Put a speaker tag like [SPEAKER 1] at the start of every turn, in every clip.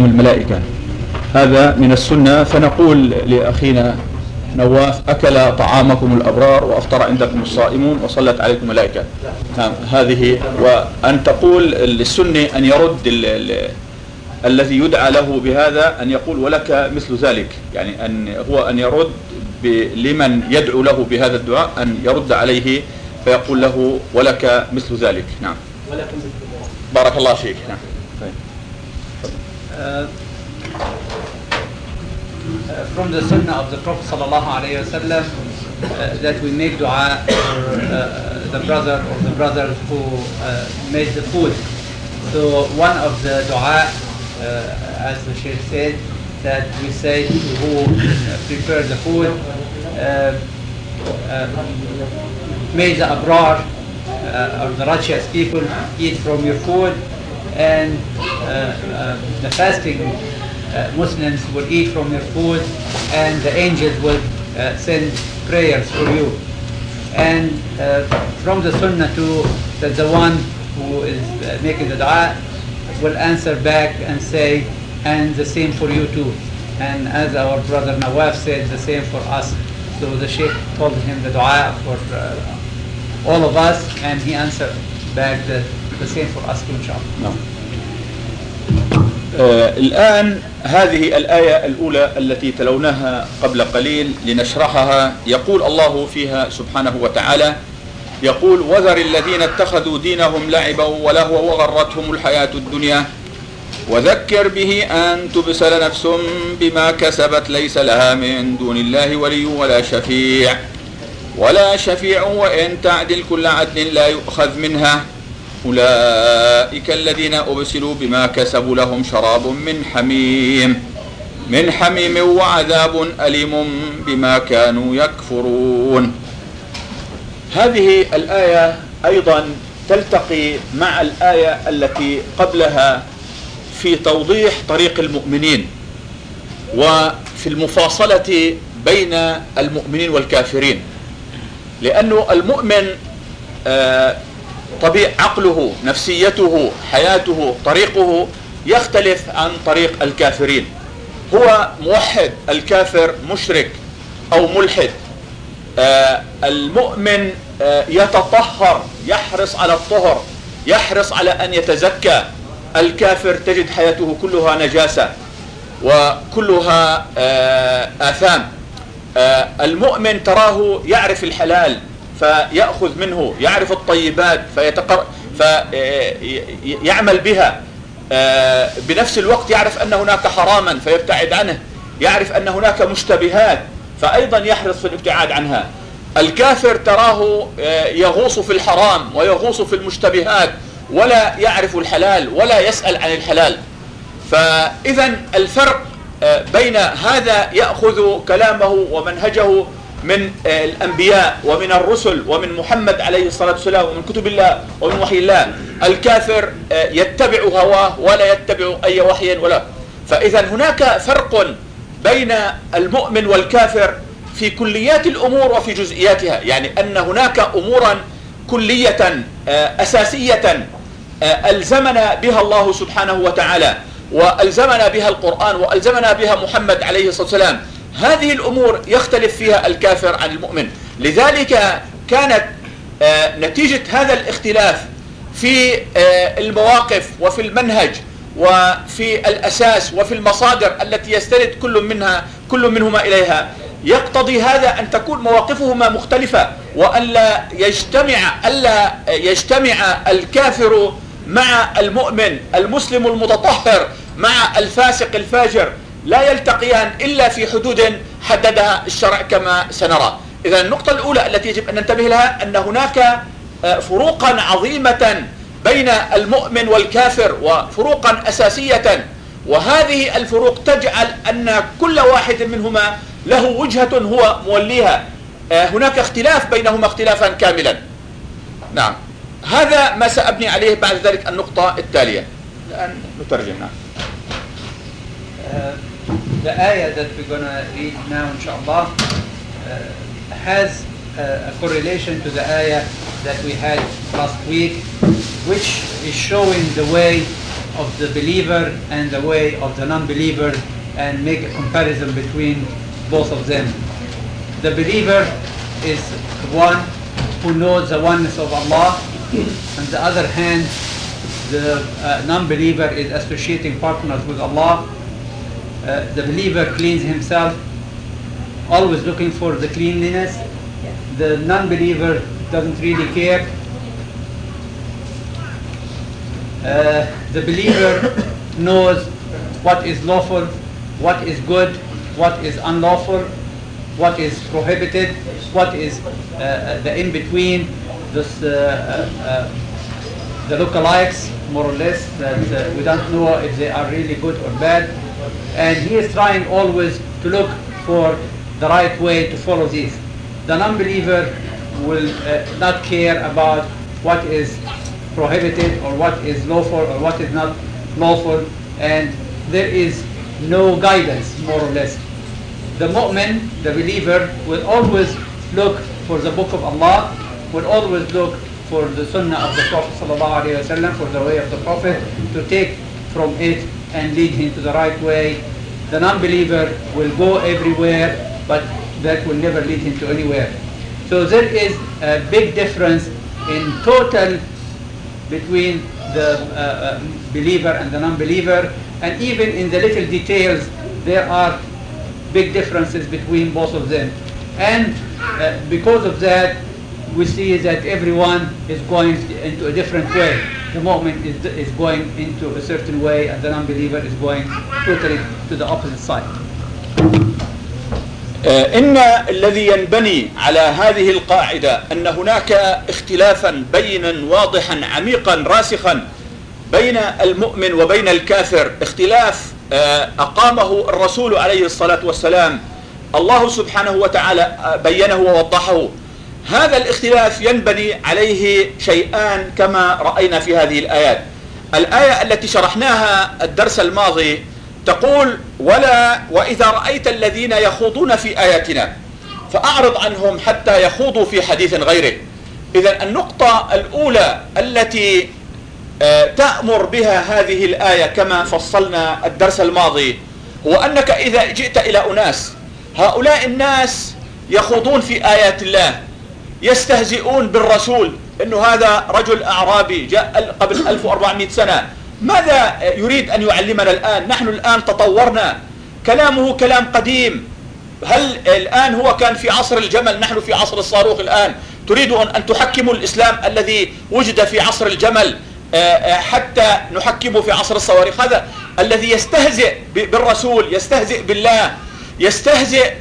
[SPEAKER 1] عليكم الملائكة. هذا من السنة، فنقول لأخينا نواف: أكل طعامكم الأبرار وأفطر عندكم الصائمون وصلت عليكم الملائكة. هذه. وأن تقول للسني أن يرد الذي يدعى له بهذا، أن يقول: ولك مثل ذلك، يعني أن يرد لمن يدعو له بهذا الدعاء، أن يرد عليه فيقول له: ولك مثل ذلك. نعم. بارك الله فيك. نعم.
[SPEAKER 2] From the sunnah of the Prophet sallallahu alaihi wasallam that we make dua for the brother or the brothers who made the food. So one of the dua, as the Sheikh said, that we say to who prepare the food, may the abrar or the righteous people eat from your food, and the fasting Muslims will eat from your food, and the angels will send prayers for you. And from the sunnah too, that the one who is making the dua will answer back and say, and the same for you too. And as our brother Nawaf said, the same for us. So the Sheikh told him the dua for all of us, and he answered back the same for us too, inshallah.
[SPEAKER 1] No. الآن هذه الآية الأولى التي تلوناها قبل قليل لنشرحها. يقول الله فيها سبحانه وتعالى، يقول: وذر الذين اتخذوا دينهم لعبا ولهوا وغرتهم الحياة الدنيا وذكر به أن تبسل نفس بما كسبت ليس لها من دون الله ولي ولا شفيع وإن تعدل كل عدل لا يؤخذ منها أولئك الذين أبسلوا بما كسبوا لهم شراب من حميم وعذاب أليم بما كانوا يكفرون. هذه الآية أيضا تلتقي مع الآية التي قبلها في توضيح طريق المؤمنين وفي المفاصلة بين المؤمنين والكافرين، لأنه المؤمن طبيعة عقله، نفسيته، حياته، طريقه يختلف عن طريق الكافرين. هو موحد، الكافر مشرك أو ملحد. المؤمن يتطهر، يحرص على الطهر، يحرص على أن يتزكى. الكافر تجد حياته كلها نجاسة وكلها آثام. المؤمن تراه يعرف الحلال فيأخذ منه، يعرف الطيبات فيعمل بها، بنفس الوقت يعرف أن هناك حراما فيبتعد عنه، يعرف أن هناك مشتبهات فأيضا يحرص في الابتعاد عنها. الكافر تراه يغوص في الحرام ويغوص في المشتبهات ولا يعرف الحلال ولا يسأل عن الحلال. فإذا الفرق بين هذا يأخذ كلامه ومنهجه من الأنبياء ومن الرسل ومن محمد عليه الصلاة والسلام ومن كتب الله ومن وحي الله. الكافر يتبع هواه ولا يتبع أي وحي ولا. فإذا هناك فرق بين المؤمن والكافر في كليات الأمور وفي جزئياتها، يعني أن هناك أمورا كلية أساسية ألزمنا بها الله سبحانه وتعالى وألزمنا بها القرآن وألزمنا بها محمد عليه الصلاة والسلام. هذه الأمور يختلف فيها الكافر عن المؤمن. لذلك كانت نتيجة هذا الاختلاف في المواقف وفي المنهج وفي الأساس وفي المصادر التي يستند كل منهما إليها، يقتضي هذا أن تكون مواقفهما مختلفة، وألا يجتمع الكافر مع المؤمن، المسلم المتطهر مع الفاسق الفاجر، لا يلتقيان إلا في حدود حددها الشرع كما سنرى. إذا النقطة الأولى التي يجب أن ننتبه لها أن هناك فروقا عظيمة بين المؤمن والكافر وفروقا أساسية، وهذه الفروق تجعل أن كل واحد منهما له وجهة هو موليها. هناك اختلاف بينهما اختلافا كاملا. نعم، هذا ما سأبني عليه بعد ذلك النقطة التالية. الآن نترجم. نعم.
[SPEAKER 2] The ayah that we're going to read now, inshallah, has a correlation to the ayah that we had last week, which is showing the way of the believer and the way of the non-believer and make a comparison between both of them. The believer is one who knows the oneness of Allah. On the other hand, the non-believer is associating partners with Allah. The believer cleans himself, always looking for the cleanliness. The non-believer doesn't really care. The believer knows what is lawful, what is good, what is unlawful, what is prohibited, what is the in-between, the lookalikes, more or less, that we don't know if they are really good or bad. And he is trying always to look for the right way to follow these. The non-believer will not care about what is prohibited or what is lawful or what is not lawful, and there is no guidance, more or less. The mu'min, the believer, will always look for the book of Allah, will always look for the sunnah of the Prophet ﷺ, for the way of the Prophet, to take from it and lead him to the right way. The non-believer will go everywhere, but that will never lead him to anywhere. So there is a big difference in total between the believer and the non-believer, and even in the little details there are big differences between both of them. And because of that, we see that everyone is going into a different way. The mu'min is going into a certain way, and the non-believer is going totally to the opposite side.
[SPEAKER 1] إن الذي ينبني على هذه القاعدة أن هناك اختلافا بينا واضحا عميقا راسخا بين المؤمن وبين الكافر، اختلاف أقامه الرسول عليه الصلاة والسلام، الله سبحانه وتعالى بينه ووضحه. هذا الاختلاف ينبني عليه شيئان كما رأينا في هذه الآيات. الآية التي شرحناها الدرس الماضي تقول: وإذا رأيت الذين يخوضون في آياتنا فأعرض عنهم حتى يخوضوا في حديث غيره. إذن النقطة الأولى التي تأمر بها هذه الآية كما فصلنا الدرس الماضي هو أنك إذا جئت إلى أناس، هؤلاء الناس يخوضون في آيات الله، يستهزئون بالرسول، إنه هذا رجل أعرابي جاء قبل 1400 سنة، ماذا يريد أن يعلمنا الآن؟ نحن الآن تطورنا، كلامه كلام قديم. هل الآن هو كان في عصر الجمل، نحن في عصر الصاروخ الآن؟ تريد أن تحكموا الإسلام الذي وجد في عصر الجمل حتى نحكمه في عصر الصواريخ؟ هذا الذي يستهزئ بالرسول، يستهزئ بالله، يستهزئ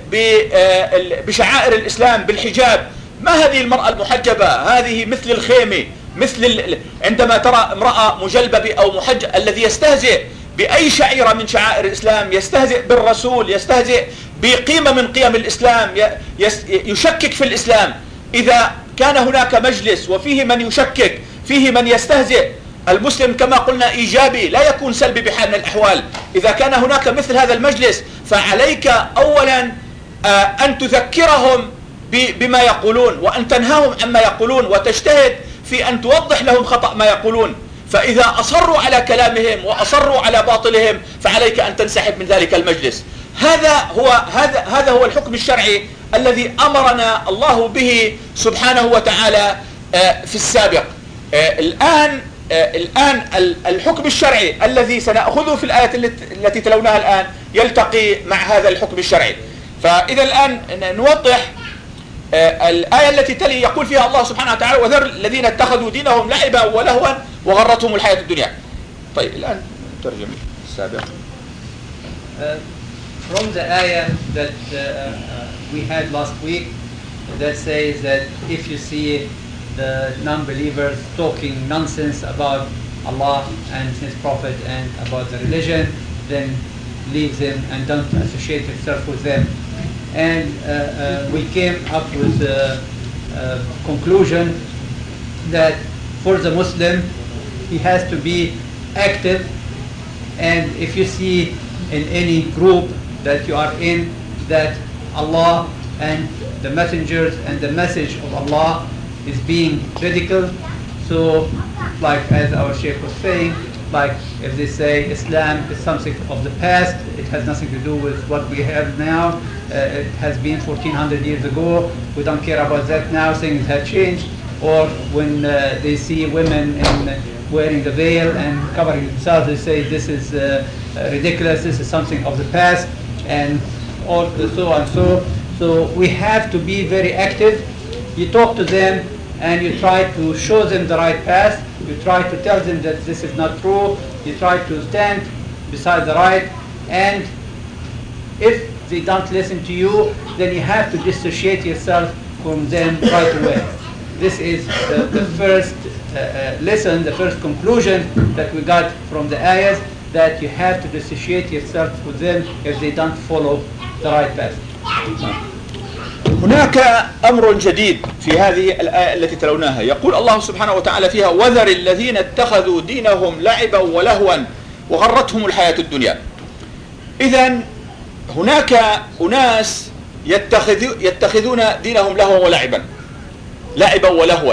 [SPEAKER 1] بشعائر الإسلام، بالحجاب. ما هذه المرأة المحجبة؟ هذه مثل الخيمة، مثل عندما ترى امرأة مجلببة أو محجبة. الذي يستهزئ بأي شعيرة من شعائر الإسلام، يستهزئ بالرسول، يستهزئ بقيمة من قيم الإسلام، يشكك في الإسلام. إذا كان هناك مجلس وفيه من يشكك، فيه من يستهزئ، المسلم كما قلنا إيجابي، لا يكون سلبي بحال من الأحوال. إذا كان هناك مثل هذا المجلس فعليك أولا أن تذكرهم بما يقولون، وأن تنهاهم عما يقولون، وتجتهد في أن توضح لهم خطأ ما يقولون. فإذا أصروا على كلامهم وأصروا على باطلهم فعليك أن تنسحب من ذلك المجلس. هذا هو الحكم الشرعي الذي أمرنا الله به سبحانه وتعالى في السابق. الآن الحكم الشرعي الذي سنأخذه في الآية التي تلوناها الآن يلتقي مع هذا الحكم الشرعي. فإذا الآن نوضح الآية التي تلي، يقول فيها الله سبحانه وتعالى: وذر الذين اتخذوا دينهم لعبا ولهوا وغرتهم الحياة الدنيا. طيب الآن ترجم السابق.
[SPEAKER 2] From the ayah that we had last week, that says that if you see the non-believers talking nonsense about Allah and His Prophet and about the religion, then leave them and don't associate yourself with them. And we came up with the conclusion that for the Muslim, he has to be active, and if you see in any group that you are in that Allah and the messengers and the message of Allah is being ridiculed, so like as our Sheikh was saying, Like if they say Islam is something of the past, it has nothing to do with what we have now. It has been 1400 years ago. We don't care about that now. Things have changed. Or when they see women wearing the veil and covering themselves, they say this is ridiculous. This is something of the past, and all so and so. So we have to be very active. You talk to them and you try to show them the right path. You try to tell them that this is not true. You try to stand beside the right. And if they don't listen to you, then you have to dissociate yourself from them right away. This is the first lesson, the first conclusion that we got from the ayahs, that you have to dissociate yourself with them if they don't follow the right path.
[SPEAKER 1] هناك أمر جديد في هذه الآية التي تلوناها. يقول الله سبحانه وتعالى فيها: وذر الذين اتخذوا دينهم لعبا ولهوا وغرتهم الحياة الدنيا. إذن هناك أناس يتخذون دينهم لهوا ولعبا، لعبا ولهوا.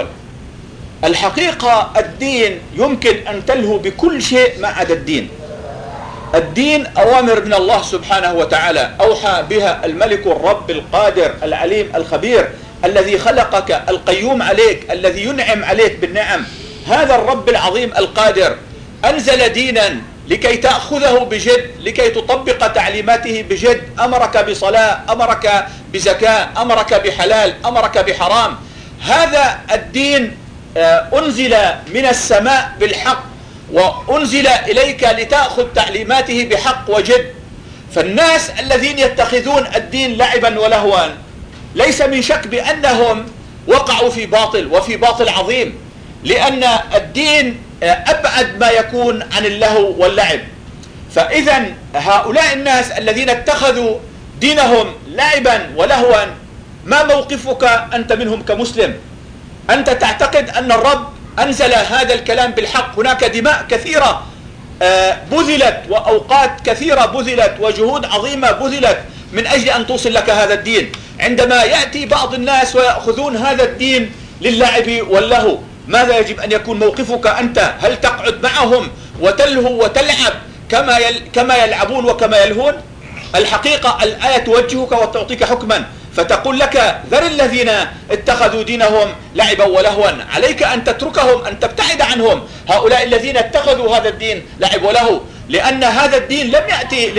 [SPEAKER 1] الحقيقة الدين يمكن أن تلهو بكل شيء ما عدا الدين. الدين أوامر من الله سبحانه وتعالى أوحى بها الملك الرب القادر العليم الخبير الذي خلقك القيوم عليك الذي ينعم عليك بالنعم. هذا الرب العظيم القادر أنزل دينا لكي تأخذه بجد، لكي تطبق تعليماته بجد. أمرك بصلاة، أمرك بزكاة، أمرك بحلال، أمرك بحرام. هذا الدين أنزل من السماء بالحق وأنزل إليك لتأخذ تعليماته بحق وجد. فالناس الذين يتخذون الدين لعبا ولهوا ليس من شك بأنهم وقعوا في باطل، وفي باطل عظيم، لأن الدين أبعد ما يكون عن اللهو واللعب. فإذا هؤلاء الناس الذين اتخذوا دينهم لعبا ولهوا، ما موقفك أنت منهم كمسلم؟ أنت تعتقد أن الرب أنزل هذا الكلام بالحق. هناك دماء كثيرة بذلت وأوقات كثيرة بذلت وجهود عظيمة بذلت من أجل أن توصل لك هذا الدين. عندما يأتي بعض الناس ويأخذون هذا الدين للعب واللهو، ماذا يجب أن يكون موقفك أنت؟ هل تقعد معهم وتلهو وتلعب كما يلعبون وكما يلهون؟ الحقيقة الآية توجهك وتعطيك حكما فتقول لك: ذر الذين اتخذوا دينهم لعبا ولهوا. عليك أن تتركهم، أن تبتعد عنهم، هؤلاء الذين اتخذوا هذا الدين لعب ولهو، لأن هذا الدين لم يأتي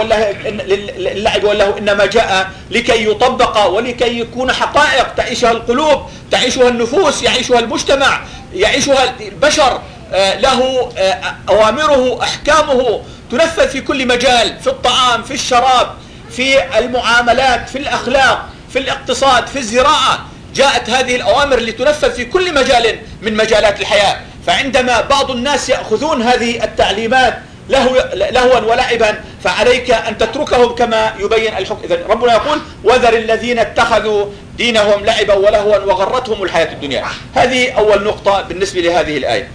[SPEAKER 1] للعب واللهو، إنما جاء لكي يطبق ولكي يكون حقائق تعيشها القلوب، تعيشها النفوس، يعيشها المجتمع، يعيشها البشر. له أوامره، أحكامه تنفذ في كل مجال، في الطعام، في الشراب، في المعاملات، في الأخلاق، في الاقتصاد، في الزراعة. جاءت هذه الأوامر لتنفذ في كل مجال من مجالات الحياة. فعندما بعض الناس يأخذون هذه التعليمات لهوا ولعبا، فعليك أن تتركهم كما يبين الحكم. إذن ربنا يقول: وذر الذين اتخذوا دينهم لعبا ولهوا وغرتهم الحياة الدنيا. هذه أول نقطة بالنسبة لهذه الآية.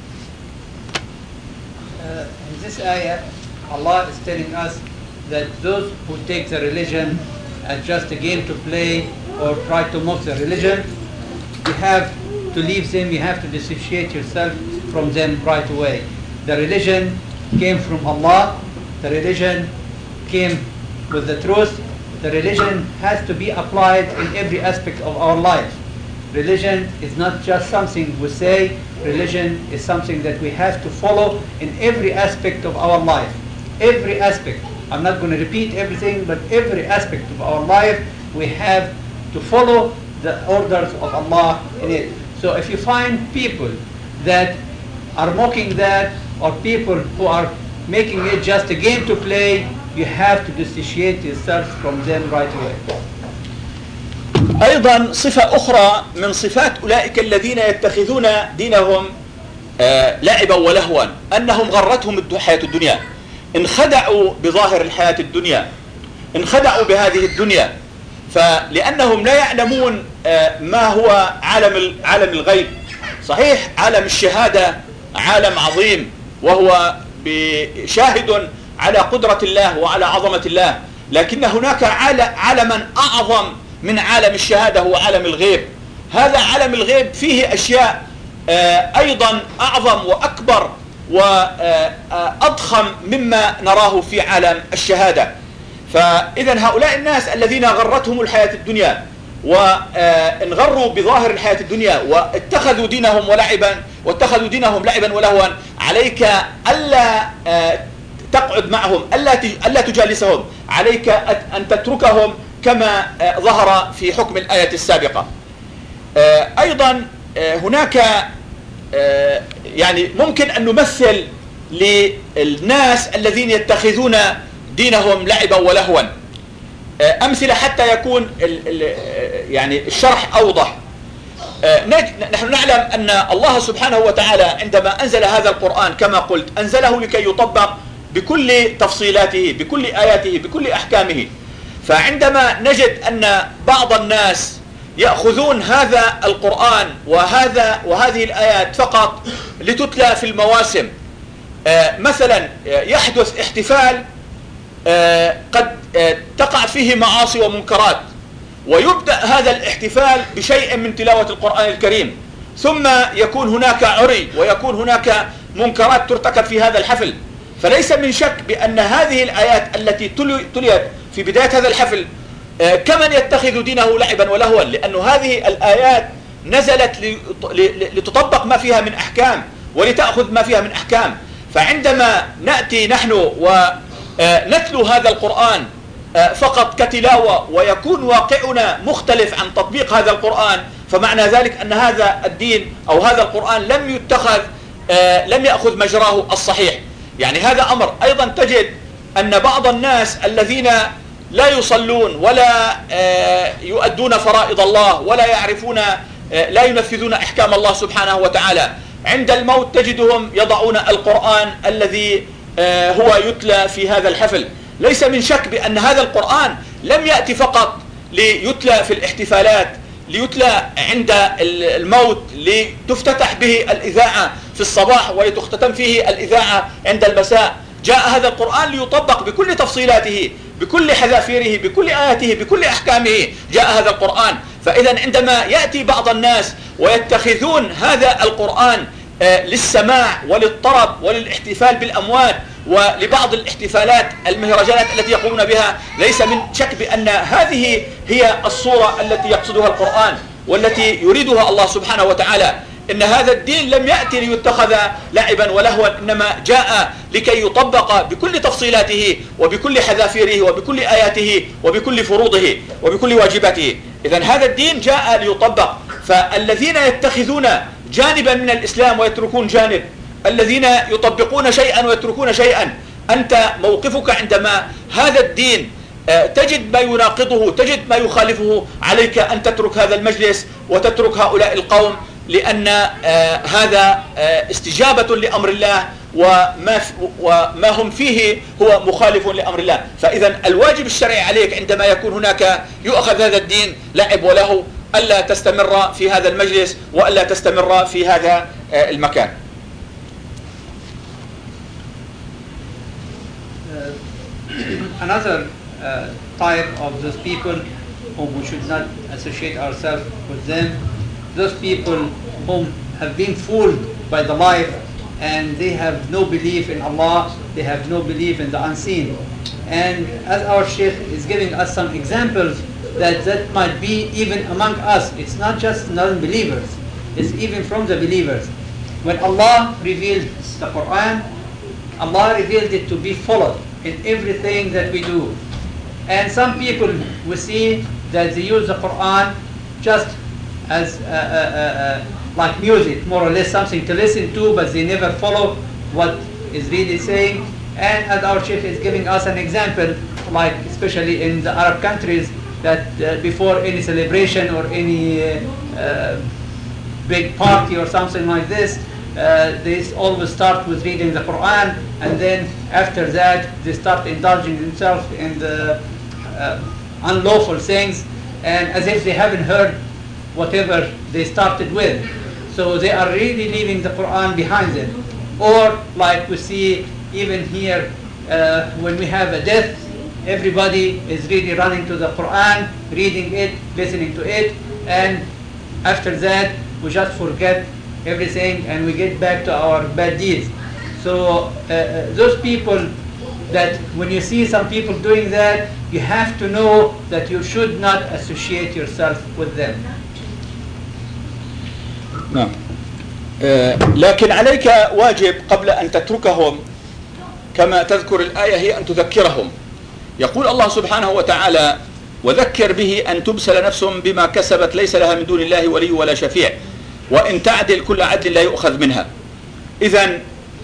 [SPEAKER 2] In this ayah, Allah is telling us that those who take the religion as just a game to play or try to mock the religion, you have to leave them, you have to dissociate yourself from them right away. The religion came from Allah, the religion came with the truth, the religion has to be applied in every aspect of our life. Religion is not just something we say, religion is something that we have to follow in every aspect of our life. Every aspect. I'm not going to repeat everything, but every aspect of our life we have to follow the orders of Allah in it. So if you find people that are mocking that, or people who are making it just a game to play, you have to dissociate yourself from them right away.
[SPEAKER 1] أيضا صفة أخرى من صفات أولئك الذين يتخذون دينهم لعبا ولهوا أنهم غرتهم الحياة الدنيا. انخدعوا بظاهر الحياة الدنيا، انخدعوا بهذه الدنيا، فلأنهم لا يعلمون ما هو عالم الغيب. صحيح عالم الشهادة عالم عظيم، وهو شاهد على قدرة الله وعلى عظمة الله، لكن هناك عالما أعظم من عالم الشهادة، هو عالم الغيب. هذا عالم الغيب فيه أشياء أيضا أعظم وأكبر وأضخم مما نراه في عالم الشهادة. فإذا هؤلاء الناس الذين غرتهم الحياة الدنيا وانغروا بظاهر الحياة الدنيا واتخذوا دينهم لعبا ولهوا، عليك ألا تقعد معهم، ألا تجالسهم، عليك أن تتركهم كما ظهر في حكم الآية السابقة. أيضا هناك يعني ممكن أن نمثل للناس الذين يتخذون دينهم لعبا ولهوا أمثلة حتى يكون يعني الشرح أوضح. نحن نعلم أن الله سبحانه وتعالى عندما أنزل هذا القرآن كما قلت أنزله لكي يطبق بكل تفصيلاته، بكل آياته، بكل أحكامه. فعندما نجد أن بعض الناس يأخذون هذا القرآن وهذه الآيات فقط لتتلى في المواسم، مثلا يحدث احتفال قد تقع فيه معاصي ومنكرات، ويبدأ هذا الاحتفال بشيء من تلاوة القرآن الكريم، ثم يكون هناك عري ويكون هناك منكرات ترتكب في هذا الحفل. فليس من شك بأن هذه الآيات التي تليت في بداية هذا الحفل كمن يتخذ دينه لعبا ولهوا، لأن هذه الآيات نزلت لتطبق ما فيها من أحكام ولتأخذ ما فيها من أحكام. فعندما نأتي نحن ونتلو هذا القرآن فقط كتلاوة ويكون واقعنا مختلف عن تطبيق هذا القرآن، فمعنى ذلك أن هذا الدين أو هذا القرآن لم يأخذ مجراه الصحيح. يعني هذا أمر. أيضا تجد أن بعض الناس الذين لا يصلون ولا يؤدون فرائض الله ولا يعرفون لا ينفذون أحكام الله سبحانه وتعالى، عند الموت تجدهم يضعون القرآن الذي هو يتلى في هذا الحفل. ليس من شك بأن هذا القرآن لم يأتي فقط ليتلى في الاحتفالات، ليتلى عند الموت، لتفتتح به الإذاعة في الصباح ولتختتم فيه الإذاعة عند المساء. جاء هذا القرآن ليطبق بكل تفصيلاته، بكل حذافيره، بكل آياته، بكل أحكامه جاء هذا القرآن. فإذا عندما يأتي بعض الناس ويتخذون هذا القرآن للسماع وللطرب وللاحتفال بالأموات ولبعض الاحتفالات المهرجانات التي يقومون بها، ليس من شك بأن هذه هي الصورة التي يقصدها القرآن والتي يريدها الله سبحانه وتعالى. إن هذا الدين لم يأتي ليتخذ لعبا ولهوا، إنما جاء لكي يطبق بكل تفصيلاته وبكل حذافيره وبكل آياته وبكل فروضه وبكل واجباته. إذن هذا الدين جاء ليطبق. فالذين يتخذون جانبا من الإسلام ويتركون جانب، الذين يطبقون شيئا ويتركون شيئا، أنت موقفك عندما هذا الدين تجد ما يناقضه، تجد ما يخالفه، عليك أن تترك هذا المجلس وتترك هؤلاء القوم، لأن هذا استجابة لأمر الله، وما هم فيه هو مخالف لأمر الله. فإذا الواجب الشرعي عليك عندما يكون هناك يؤخذ هذا الدين لعب وله، ألا تستمر في هذا المجلس وألا تستمر في هذا المكان.
[SPEAKER 2] Another type of those people whom we should not associate ourselves with them, those people whom have been fooled by the life and they have no belief in Allah, they have no belief in the unseen. And as our Sheikh is giving us some examples that might be even among us. It's not just non-believers, it's even from the believers. When Allah revealed the Quran, Allah revealed it to be followed in everything that we do. And some people, we see that they use the Quran just as like music, more or less something to listen to, but they never follow what is really saying. And as our Sheikh is giving us an example, like especially in the Arab countries, that before any celebration or any big party or something like this, they always start with reading the Quran, and then after that they start indulging themselves in the unlawful things, and as if they haven't heard whatever they started with. So they are really leaving the Quran behind them. Or like we see even here, when we have a death, everybody is really running to the Quran, reading it, listening to it, and after that we just forget everything and we get back to our bad deeds. So those people that when you see some people doing that, you have to know that you should not associate yourself with them.
[SPEAKER 1] نعم. لكن عليك واجب قبل أن تتركهم كما تذكر الآية هي أن تذكرهم. يقول الله سبحانه وتعالى: وذكر به أن تبسل نفس بما كسبت ليس لها من دون الله ولي ولا شفيع وإن تعدل كل عدل لا يؤخذ منها. إذن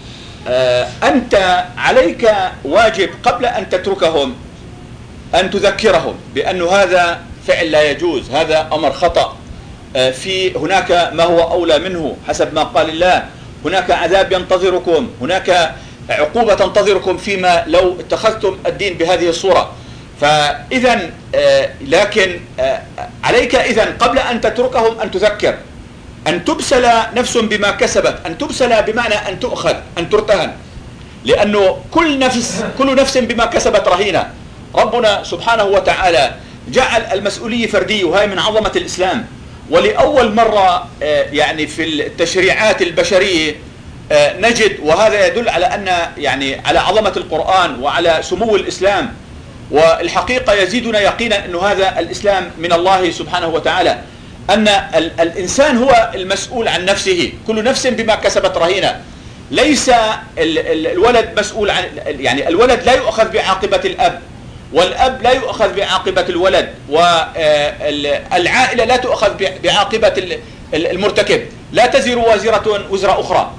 [SPEAKER 1] أنت عليك واجب قبل أن تتركهم أن تذكرهم بأن هذا فعل لا يجوز، هذا أمر خطأ، في هناك ما هو أولى منه حسب ما قال الله، هناك عذاب ينتظركم، هناك عقوبة تنتظركم فيما لو اتخذتم الدين بهذه الصورة. فإذا لكن عليك إذن قبل أن تتركهم أن تذكر، أن تبسل نفس بما كسبت، أن تبسل بمعنى أن تؤخذ، أن ترتهن، لأنه كل نفس بما كسبت رهينة. ربنا سبحانه وتعالى جعل المسؤولية فردية، وهي من عظمة الإسلام. ولأول مرة يعني في التشريعات البشرية نجد، وهذا يدل على أن يعني على عظمة القرآن وعلى سمو الإسلام، والحقيقة يزيدنا يقينا أن هذا الإسلام من الله سبحانه وتعالى، أن الإنسان هو المسؤول عن نفسه، كل نفس بما كسبت رهينة. ليس الولد مسؤول عن، يعني الولد لا يؤخذ بعاقبة الأب، والأب لا يؤخذ بعاقبة الولد، والعائلة لا تؤخذ بعاقبة المرتكب، لا تزر وازرة وزر أخرى.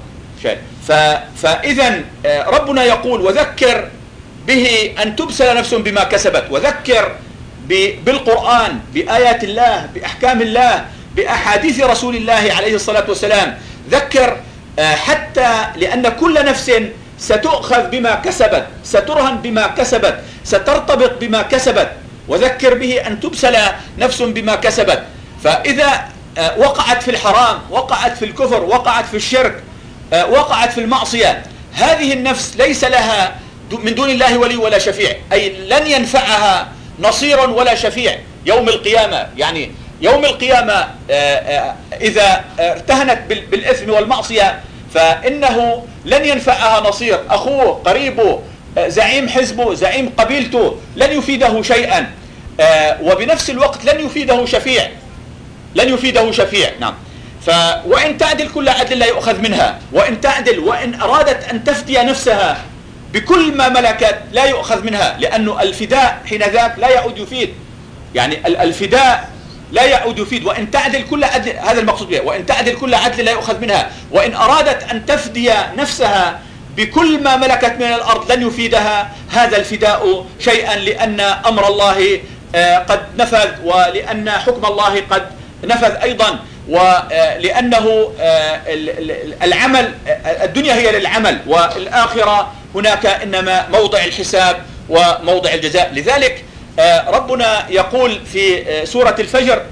[SPEAKER 1] فإذا ربنا يقول: وذكر به أن تبسل نفس بما كسبت. وذكر بالقرآن، بآيات الله، بأحكام الله، بأحاديث رسول الله عليه الصلاة والسلام. ذكر حتى لأن كل نفس ستؤخذ بما كسبت، سترهن بما كسبت، سترتبط بما كسبت. وذكر به أن تبسل نفس بما كسبت. فإذا وقعت في الحرام، وقعت في الكفر، وقعت في الشرك، وقعت في المعصية، هذه النفس ليس لها من دون الله ولي ولا شفيع، أي لن ينفعها نصير ولا شفيع يوم القيامة. يعني يوم القيامة إذا ارتهنت بالإثم والمعصية فإنه لن ينفعها نصير، أخوه، قريبه، زعيم حزبه، زعيم قبيلته، لن يفيده شيئا، وبنفس الوقت لن يفيده شفيع، لن يفيده شفيع. نعم. وإن تعدل كل عدل لا يؤخذ منها، وإن تعدل، وإن أرادت أن تفدي نفسها بكل ما ملكت لا يؤخذ منها، لأنه الفداء حين ذاك لا يعود يفيد، يعني الفداء لا يعود يفيد. وإن تعدل كل عدل، هذا المقصود به، وإن تعدل كل عدل لا يؤخذ منها. وإن أرادت أن تفدي نفسها بكل ما ملكت من الأرض لن يفيدها هذا الفداء شيئا، لأن أمر الله قد نفذ، ولأن حكم الله قد نفذ أيضا، ولأنه العمل، الدنيا هي للعمل، والآخرة هناك إنما موضع الحساب وموضع الجزاء. لذلك ربنا يقول في سورة الفجر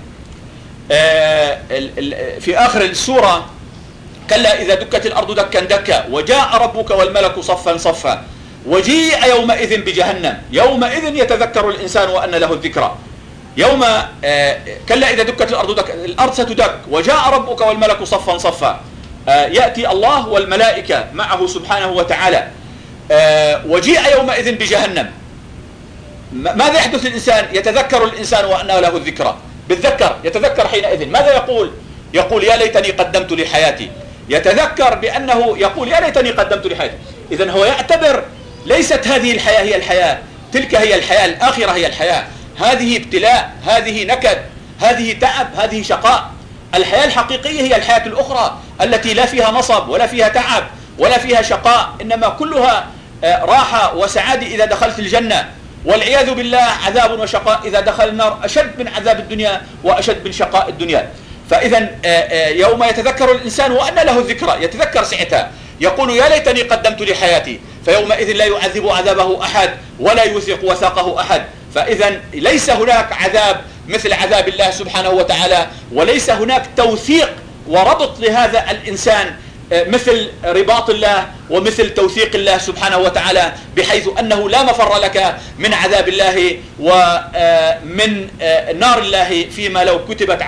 [SPEAKER 1] في آخر السورة: كلا إذا دكت الأرض دكا دكا وجاء ربك والملك صفا صفا وجيء يومئذ بجهنم يومئذ يتذكر الإنسان وأن له الذكرى. يوم كلا إذا دكت الأرض دكا، الأرض ستدك، وجاء ربك والملك صفا صفا، يأتي الله والملائكة معه سبحانه وتعالى، وجيء يومئذ بجهنم. ماذا يحدث للإنسان؟ يتذكر الإنسان وأنه له الذكرى، بالذكر يتذكر حينئذ. ماذا يقول؟ يقول: يا ليتني قدمت لحياتي. يتذكر بأنه يقول: يا ليتني قدمت لحياتي. إذن هو يعتبر ليست هذه الحياة هي الحياة، تلك هي الحياة، الآخرة هي الحياة، هذه ابتلاء، هذه نكد، هذه تعب، هذه شقاء. الحياة الحقيقية هي الحياة الأخرى التي لا فيها نصب ولا فيها تعب ولا فيها شقاء، إنما كلها راحة وسعادة إذا دخلت الجنة، والعياذ بالله عذاب وشقاء إذا دخل النار، أشد من عذاب الدنيا وأشد من شقاء الدنيا. فإذا يوم يتذكر الإنسان وأن له الذكرى، يتذكر ساعتها، يقول: يا ليتني قدمت لحياتي، فيومئذ لا يعذب عذابه أحد ولا يوثق وثاقه أحد. فإذا ليس هناك عذاب مثل عذاب الله سبحانه وتعالى، وليس هناك توثيق وربط لهذا الإنسان مثل رباط الله ومثل توثيق الله سبحانه وتعالى، بحيث أنه لا مفر لك من عذاب الله ومن نار الله فيما لو كتبت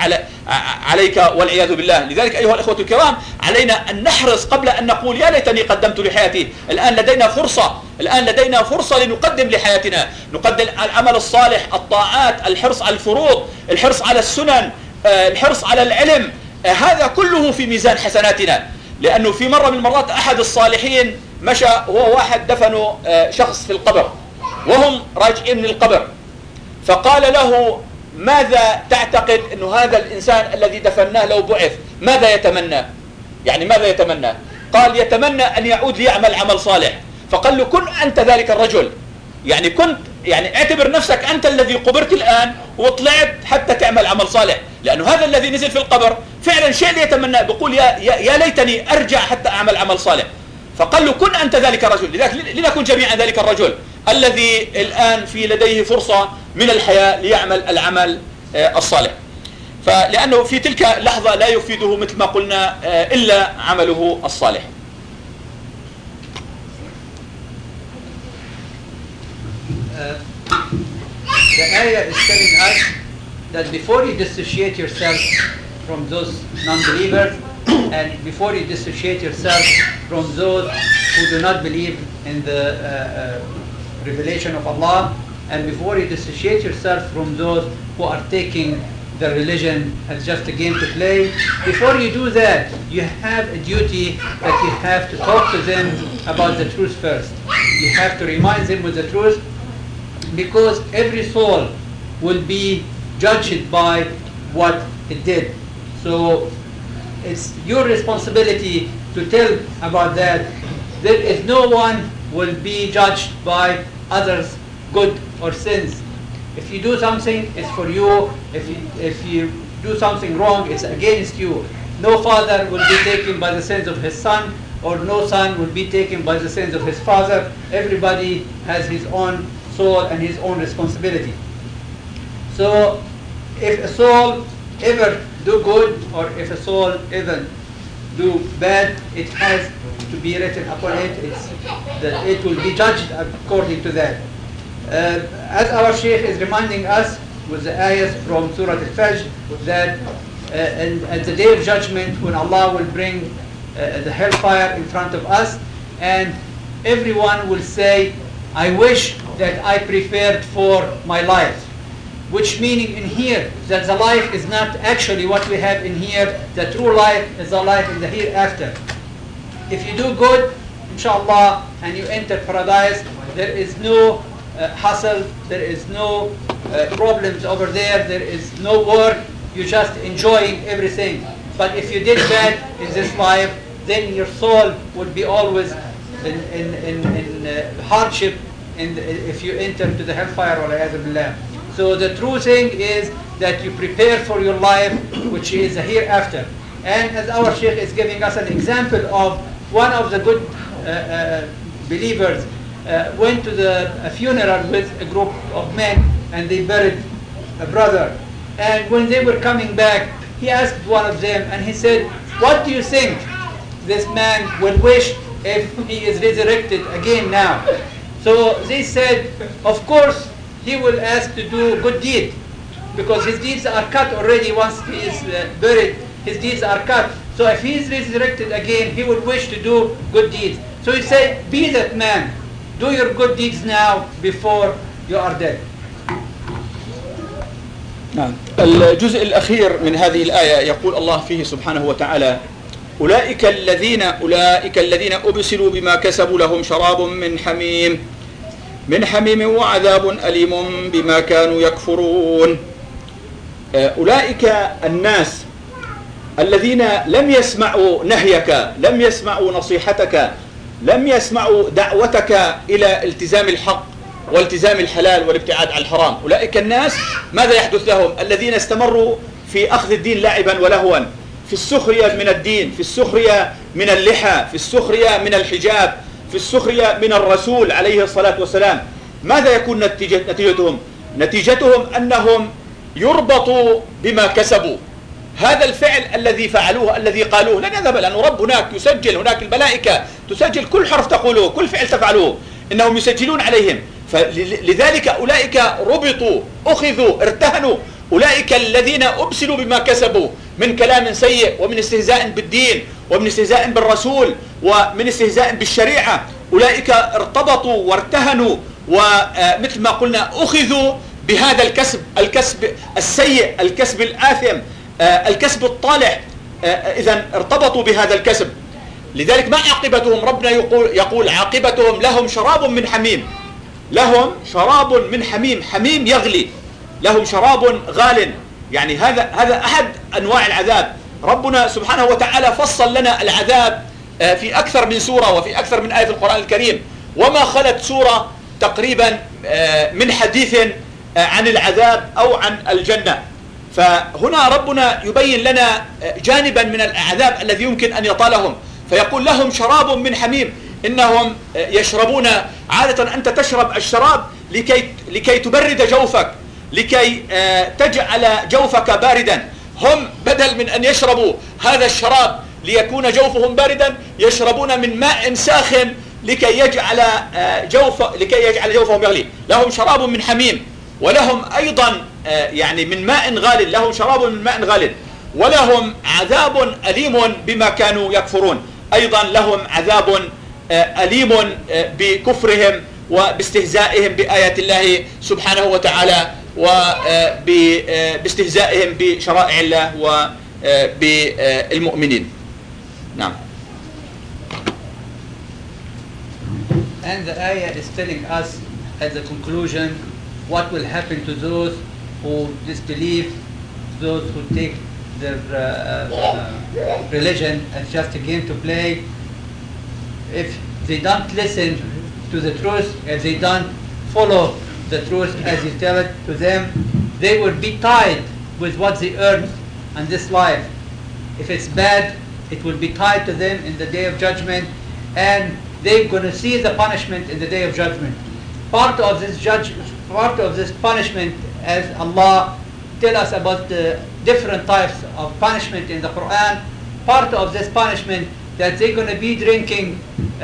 [SPEAKER 1] عليك والعياذ بالله. لذلك أيها الإخوة الكرام علينا أن نحرص قبل أن نقول يا ليتني قدمت لحياتي. الآن لدينا فرصة لنقدم لحياتنا، نقدم العمل الصالح، الطاعات، الحرص على الفروض، الحرص على السنن، الحرص على العلم، هذا كله في ميزان حسناتنا. لأنه في مرة من المرات أحد الصالحين مشى هو واحد دفنوا شخص في القبر وهم راجعين من القبر، فقال له ماذا تعتقد أنه هذا الإنسان الذي دفناه لو بعث ماذا يتمنى؟ يعني ماذا يتمنى؟ قال يتمنى أن يعود ليعمل عمل صالح. فقال له كن أنت ذلك الرجل، يعني اعتبر نفسك أنت الذي قبرت الآن وطلعت حتى تعمل عمل صالح، لأنه هذا الذي نزل في القبر فعلا شيء يتمنى، بيقول يا ليتني أرجع حتى أعمل عمل صالح. فقال له كن أنت ذلك الرجل. لذلك لنكن جميعا ذلك الرجل الذي الآن في لديه فرصة من الحياة ليعمل العمل الصالح، فلأنه في تلك اللحظة لا يفيده مثل ما قلنا إلا عمله الصالح.
[SPEAKER 2] The ayah is telling us that before you dissociate yourself from those non-believers and before you dissociate yourself from those who do not believe in the revelation of Allah, and before you dissociate yourself from those who are taking the religion as just a game to play, before you do that, you have a duty that you have to talk to them about the truth first. You have to remind them with the truth, because every soul will be judged by what it did. So it's your responsibility to tell about that. There is no one will be judged by others' good or sins. If you do something, it's for you. If you do something wrong, it's against you. No father will be taken by the sins of his son, or no son will be taken by the sins of his father. Everybody has his own soul and his own responsibility. So if a soul ever do good or if a soul ever do bad, it has to be written upon it. That it will be judged according to that. As our Shaykh is reminding us with the ayahs from Surah Al-Fajr, that at the day of judgment, when Allah will bring the hellfire in front of us, and everyone will say, I wish that I prepared for my life. Which meaning in here that the life is not actually what we have in here. The true life is the life in the hereafter. If you do good, inshallah, and you enter paradise, there is no hassle, there is no problems over there, there is no work, you're just enjoying everything. But if you did bad in this life, then your soul would be always in hardship if you enter into the hellfire. So the true thing is that you prepare for your life, which is the hereafter. And as our Shaykh is giving us an example of one of the good believers went to a funeral with a group of men, and they buried a brother. And when they were coming back, he asked one of them, and he said, what do you think this man will wish if he is resurrected again now? So they said, of course, he will ask to do good deed, because his deeds are cut already. Once he is buried, his deeds are cut. So if he is resurrected again, he would wish to do good deeds. So he said, be that man. Do your good deeds now before you are dead.
[SPEAKER 1] نعم. الجزء الأخير من هذه الآية يقول الله فيه سبحانه وتعالى أولئك الذين أبسلوا بما كسبوا لهم شراب من حميم وعذاب أليم بما كانوا يكفرون. أولئك الناس الذين لم يسمعوا نهيك، لم يسمعوا نصيحتك، لم يسمعوا دعوتك إلى التزام الحق والتزام الحلال والابتعاد عن الحرام. أولئك الناس ماذا يحدث لهم؟ الذين استمروا في أخذ الدين لاعبا ولهوا، في السخرية من الدين، في السخرية من اللحى، في السخرية من الحجاب، في السخرية من الرسول عليه الصلاة والسلام. ماذا يكون نتيجتهم؟ نتيجتهم أنهم يربطوا بما كسبوا. هذا الفعل الذي فعلوه الذي قالوه لن يذهب، لأن رب هناك يسجل، هناك الملائكة تسجل كل حرف تقوله، كل فعل تفعلوه، إنهم يسجلون عليهم. فلذلك أولئك ربطوا، أخذوا، ارتهنوا، أولئك الذين أبسلوا بما كسبوا من كلام سيء ومن استهزاء بالدين ومن استهزاء بالرسول ومن استهزاء بالشريعة، أولئك ارتبطوا وارتهنوا، ومثل ما قلنا أخذوا بهذا الكسب السيء، الكسب الآثم، الكسب الطالح. إذن ارتبطوا بهذا الكسب. لذلك ما عاقبتهم؟ ربنا يقول عاقبتهم لهم شراب من حميم، لهم شراب من حميم، حميم يغلي، لهم شراب غال. يعني هذا أحد أنواع العذاب. ربنا سبحانه وتعالى فصل لنا العذاب في أكثر من سورة وفي أكثر من آية في القرآن الكريم، وما خلت سورة تقريبا من حديث عن العذاب أو عن الجنة. فهنا ربنا يبين لنا جانبا من العذاب الذي يمكن أن يطالهم، فيقول لهم شراب من حميم. إنهم يشربون، عادة أنت تشرب الشراب لكي تبرد جوفك، لكي تجعل جوفك باردا. هم بدل من أن يشربوا هذا الشراب ليكون جوفهم باردا، يشربون من ماء ساخن لكي يجعل جوفهم يغلي. لهم شراب من حميم، ولهم أيضا يعني من ماء غال، لهم شراب من ماء غال، ولهم عذاب أليم بما كانوا يكفرون. أيضا لهم عذاب أليم بكفرهم وباستهزائهم بآيات الله سبحانه وتعالى، وباستهزائهم بشرائع الله وبالمؤمنين. نعم.
[SPEAKER 2] And the ayah is telling us at the conclusion what will happen to those who disbelieve, those who take their religion as just a game to play. If they don't listen to the truth, if they don't follow the truth as you tell it to them, they will be tied with what they earned in this life. If it's bad, it will be tied to them in the day of judgment, and they're going to see the punishment in the day of judgment. Part of this punishment, as Allah tell us about the different types of punishment in the Quran, part of this punishment that they're going to be drinking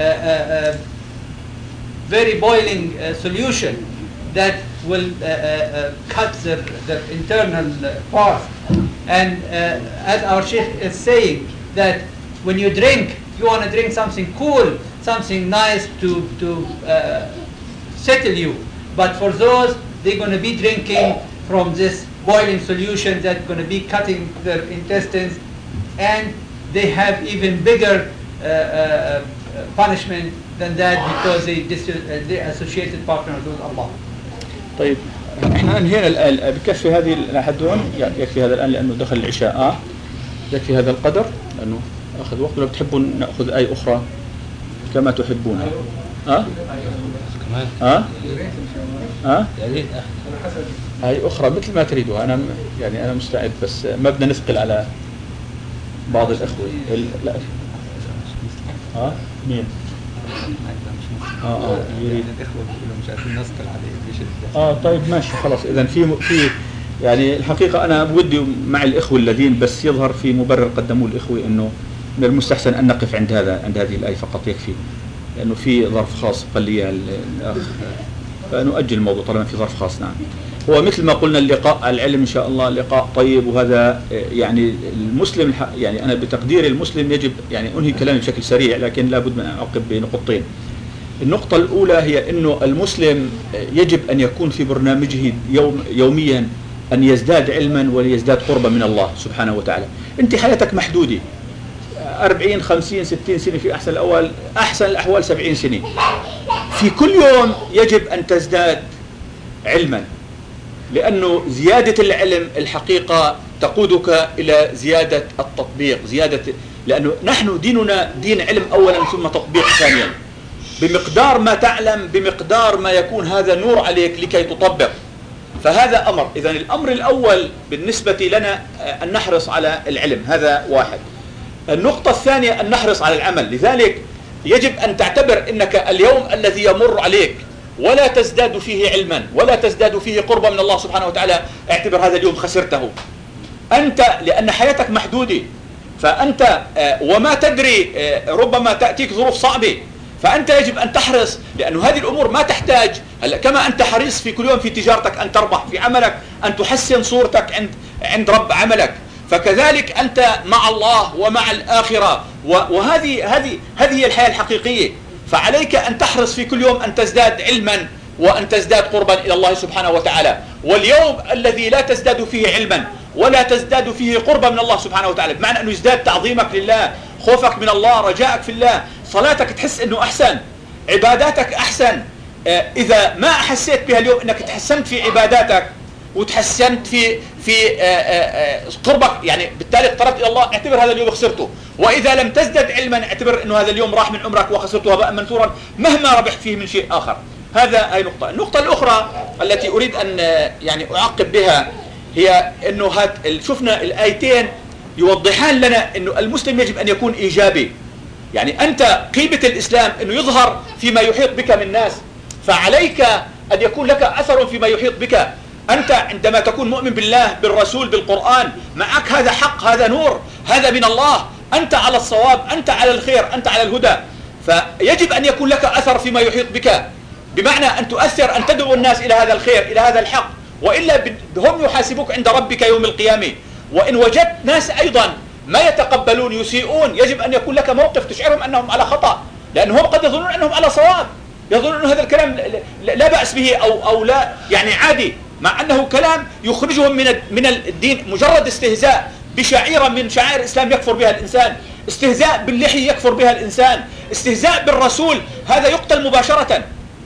[SPEAKER 2] very boiling solution that will cut their internal parts. And as our Sheikh is saying, that when you drink, you want to drink something cool, something nice to settle you. But for those, they're going to be drinking from this boiling solution that's going to be cutting their intestines, and they have even bigger punishment than that because they associated partners with Allah.
[SPEAKER 1] طيب احنا انهينا الآن، بكفي هذه الحدون، يكفي هذا الآن لأنه دخل العشاء. يكفي هذا القدر لأنه أخذ وقت. لو بتحبون نأخذ آية أخرى كما تحبون. آية أخرى مثل ما تريدوا. أنا مستعد، بس ما بدنا نثقل على بعض الأخوة. لا مين؟ يريد الإخوة بيقولوا مش عارفين نثقل عليه. طيب ماشي خلاص. إذا في يعني الحقيقة أنا بودي مع الإخوة الذين بس يظهر في مبرر قدموه الإخوة إنه من المستحسن أن نقف عند هذه الآية فقط يكفي، لأنه في ظرف خاص قال لي الأخ، فنؤجل الموضوع طالما في ظرف خاص. نعم. هو مثل ما قلنا اللقاء العلم إن شاء الله لقاء طيب، وهذا يعني المسلم يعني أنا بتقدير المسلم يجب يعني أنهي كلامي بشكل سريع، لكن لابد من أن أعقب بنقطتين. النقطة الأولى هي أنه المسلم يجب أن يكون في برنامجه يوميا أن يزداد علما وليزداد قربا من الله سبحانه وتعالى. أنت حياتك محدودة 40 50 60 سنة، في أحسن الأحوال 70 سنة. في كل يوم يجب أن تزداد علما، لأنه زيادة العلم الحقيقة تقودك إلى زيادة التطبيق، لأنه نحن ديننا دين علم أولا ثم تطبيق ثانيا. بمقدار ما تعلم بمقدار ما يكون هذا نور عليك لكي تطبق. فهذا أمر. إذن الأمر الأول بالنسبة لنا أن نحرص على العلم، هذا واحد. النقطة الثانية أن نحرص على العمل. لذلك يجب أن تعتبر أنك اليوم الذي يمر عليك ولا تزداد فيه علما ولا تزداد فيه قربا من الله سبحانه وتعالى، اعتبر هذا اليوم خسرته أنت، لأن حياتك محدودة. فأنت وما تدري، ربما تأتيك ظروف صعبة، فأنت يجب أن تحرص، لأن هذه الأمور ما تحتاج هلا كما أنت حريص في كل يوم في تجارتك أن تربح، في عملك أن تحسن صورتك عند رب عملك، فكذلك أنت مع الله ومع الآخرة، وهذه هي الحياة الحقيقية. فعليك أن تحرص في كل يوم أن تزداد علما وأن تزداد قربا إلى الله سبحانه وتعالى. واليوم الذي لا تزداد فيه علما ولا تزداد فيه قربا من الله سبحانه وتعالى، بمعنى أنه يزداد تعظيمك لله، خوفك من الله، رجائك في الله، صلاتك تحس أنه أحسن، عباداتك أحسن. إذا ما حسيت بها اليوم أنك تحسنت في عباداتك وتحسنت في قربك، يعني بالتالي اقتربت إلى الله، اعتبر هذا اليوم خسرته. وإذا لم تزدد علما اعتبر أنه هذا اليوم راح من عمرك وخسرته هباء منثورا مهما ربحت فيه من شيء آخر. هاي نقطة. النقطة الأخرى التي أريد أن يعني أعقب بها هي أنه شفنا الآيتين يوضحان لنا أنه المسلم يجب أن يكون إيجابي. يعني أنت قيمة الإسلام أنه يظهر فيما يحيط بك من الناس، فعليك أن يكون لك أثر فيما يحيط بك. أنت عندما تكون مؤمن بالله، بالرسول، بالقرآن، معك هذا حق، هذا نور، هذا من الله، أنت على الصواب، أنت على الخير، أنت على الهدى، فيجب أن يكون لك أثر فيما يحيط بك، بمعنى أن تؤثر، أن تدعو الناس إلى هذا الخير، إلى هذا الحق، وإلا هم يحاسبوك عند ربك يوم القيامة. وإن وجدت ناس أيضا ما يتقبلون، يسيئون، يجب أن يكون لك موقف تشعرهم أنهم على خطأ، لأنهم قد يظنون أنهم على صواب، يظنون أن هذا الكلام لا بأس به أو لا يعني عادي، مع أنه كلام يخرجهم من الدين. مجرد استهزاء بشعيرة من شعائر الإسلام يكفر بها الإنسان، استهزاء باللحية يكفر بها الإنسان، استهزاء بالرسول هذا يقتل مباشرة.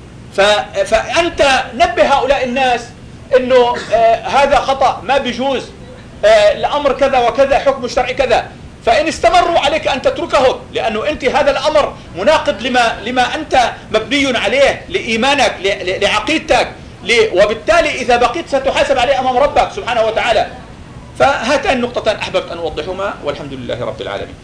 [SPEAKER 1] فأنت نبه هؤلاء الناس أنه هذا خطأ، ما بيجوز، الأمر كذا وكذا، حكم الشرعي كذا. فإن استمروا عليك أن تتركهم، لأنه أنت هذا الأمر مناقض لما أنت مبني عليه، لإيمانك، لعقيدتك، وبالتالي إذا بقيت ستحاسب عليه أمام ربك سبحانه وتعالى. فهاتان النقطتان أحببت أن أوضحهما، والحمد لله رب العالمين.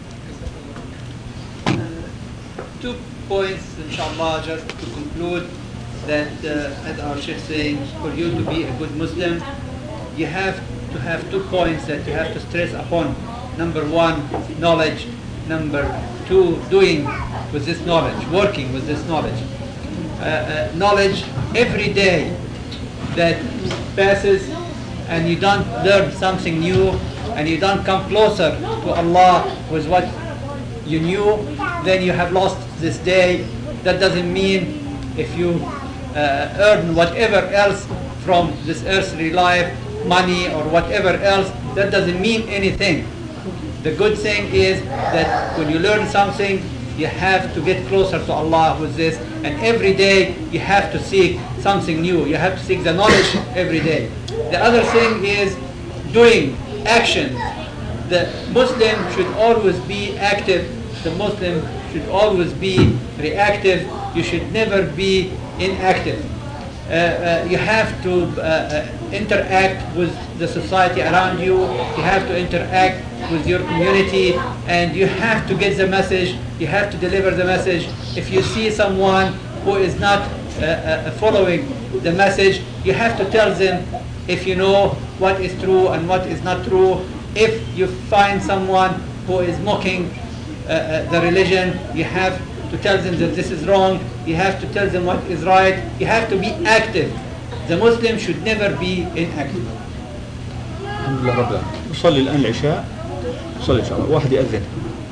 [SPEAKER 2] 2 points, inshallah, just to conclude that, as our Sheikh saying, for you to be a good Muslim, you have to have 2 points that you have to stress upon. Number 1, knowledge. Number 2, doing with this knowledge, working with this knowledge. Knowledge, every day that passes and you don't learn something new and you don't come closer to Allah with what you knew, then you have lost this day. That doesn't mean if you earn whatever else from this earthly life, money or whatever else, that doesn't mean anything. The good thing is that when you learn something, you have to get closer to Allah with this, and every day you have to seek something new. You have to seek the knowledge every day. The other thing is doing action. The Muslim should always be active. The Muslim should always be reactive. You should never be inactive. You have to interact with the society around you. You have to interact with your community, and you have to get the message. You have to deliver the message. If you see someone who is not following the message, you have to tell them if you know what is true and what is not true. If you find someone who is mocking the religion, you have to tell them that this is wrong. You have to tell them what is right. You have to be active. The Muslim should never be inactive.
[SPEAKER 1] الحمد لله رب العالمين. نصلي الآن العشاء. نصلي إن شاء الله. واحد يأذن.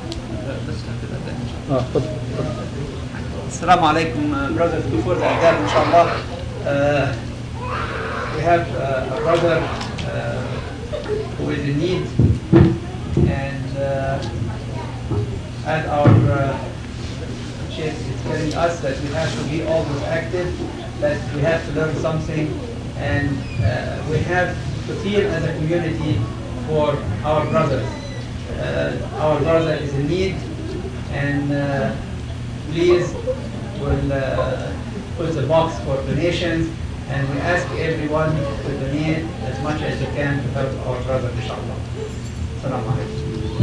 [SPEAKER 1] تفضل.
[SPEAKER 2] Assalamu alaikum, brothers. Before the adhan, inshallah, we have a brother who is in need, and as our Sheikh is telling us that we have to be always active, that we have to learn something, and we have to feel as a community for our brothers. Our brother is in need, and please will put the box for donations, and we ask everyone to donate as much as you can to help our brother, inshallah. Assalamu alaikum.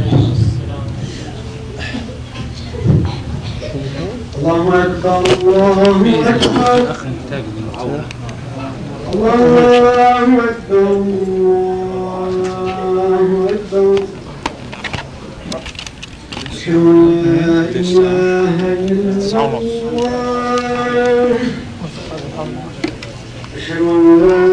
[SPEAKER 3] الله أكبر الله أكبر الله أكبر الله أكبر أشهد أن لا إله إلا الله أشهد أن لا